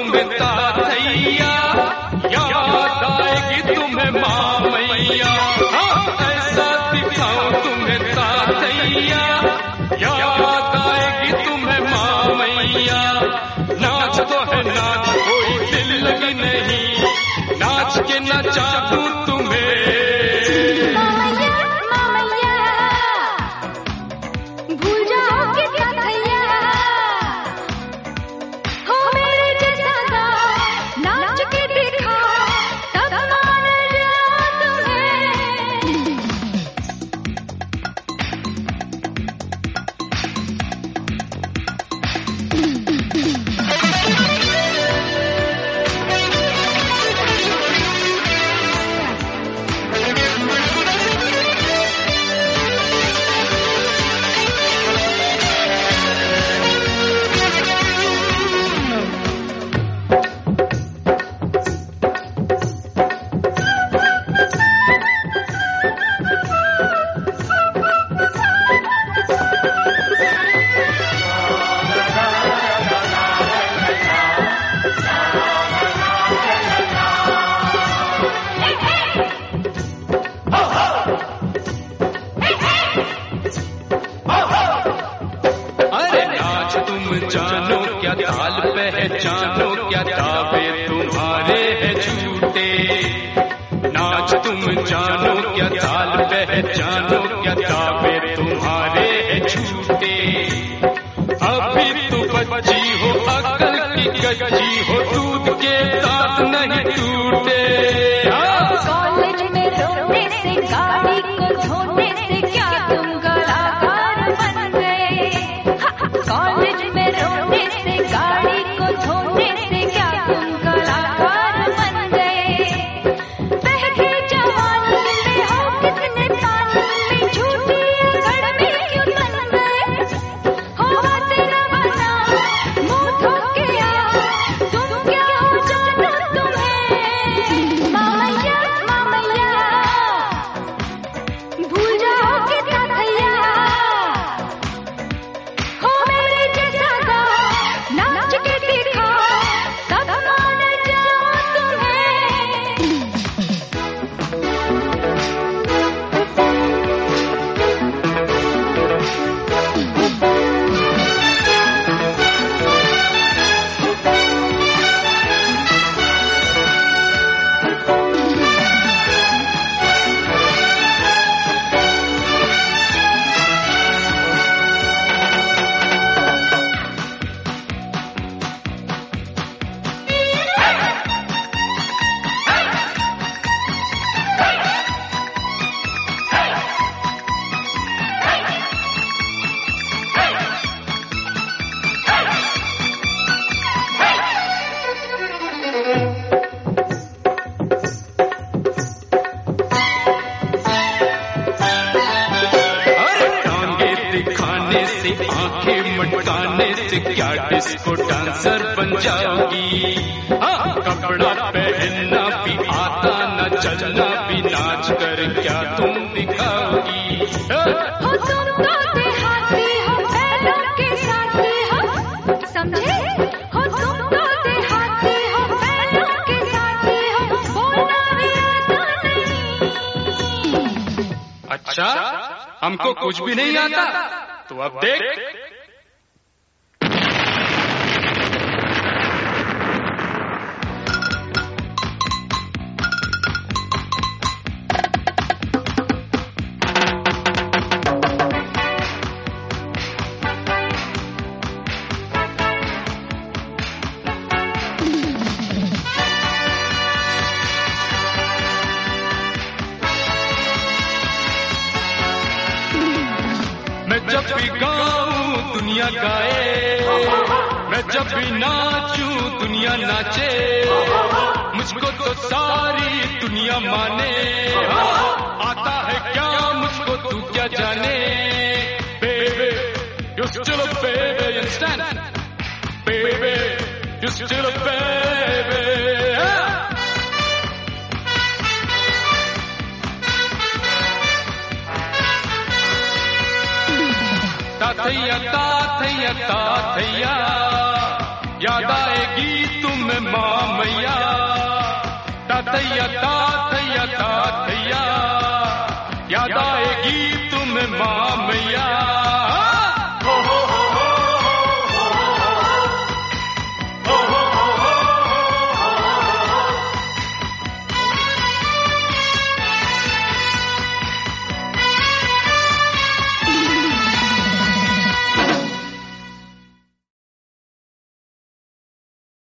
तुम्हें तातैया, याद आएगी तुम्हें मामैया। ऐसा दिखाऊं तुम्हें तातैया, याद आएगी तुम्हें मामैया। नाच तो है नाच, कोई दिल लगी नहीं, नाच के नचा दूं तुम्हें। जानो क्या ताल पहचानो क्या दावे तुम्हारे हैं झूठे। नाच तुम जानो क्या ताल पहचानो क्या दावे तुम्हारे हैं झूठे। अभी तो बच्ची हो अकल की कच्ची हो, दूध के दांत नहीं टूटे। कॉलेज में रोने से गाड़ी को धोने से क्या तुम कलाकार बन गए। कॉलेज में रोने से गाड़ी को धोने से क्या तुम कलाकार बन गए। बहके जवानी में हो कितने पानी में, झूठी अकड़ में क्यों बन गए। होगा तेरा बना मुंह धो के आ, तुम क्या हो जानो तुम्हें। मामैया मामैया भूल जाओ कि तातैया, हो मेरे जैसा गा नाच के दिखा, तब मान जाओ तुम्हें। टांगे दिखाने से आंखें मटकाने से क्या डिस्को डांसर बन जाओगी। कपड़ा पहनना भी आता न चलना भी, नाच कर क्या तुम दिखाओगी। हो तुम तो देहाती हो बैलों के साथी हो, समझे। हो तुम तो देहाती हो बैलों के साथी हो, बोलना भी आता नहीं। अच्छा, हमको कुछ भी नहीं आता, तो अब देख। मैं जब भी गाऊं दुनिया गाए, मैं जब भी नाचूं दुनिया नाचे। मुझको तो सारी दुनिया माने, आता है क्या मुझको तू क्या जाने। Baby, you're still a baby, you understand? Baby, you're still a baby. तातैया तातैया तातैया, याद आएगी तुम्हें तुम्हें मामैया, तातैया तातैया तातैया, याद आएगी तुम्हें मामैया।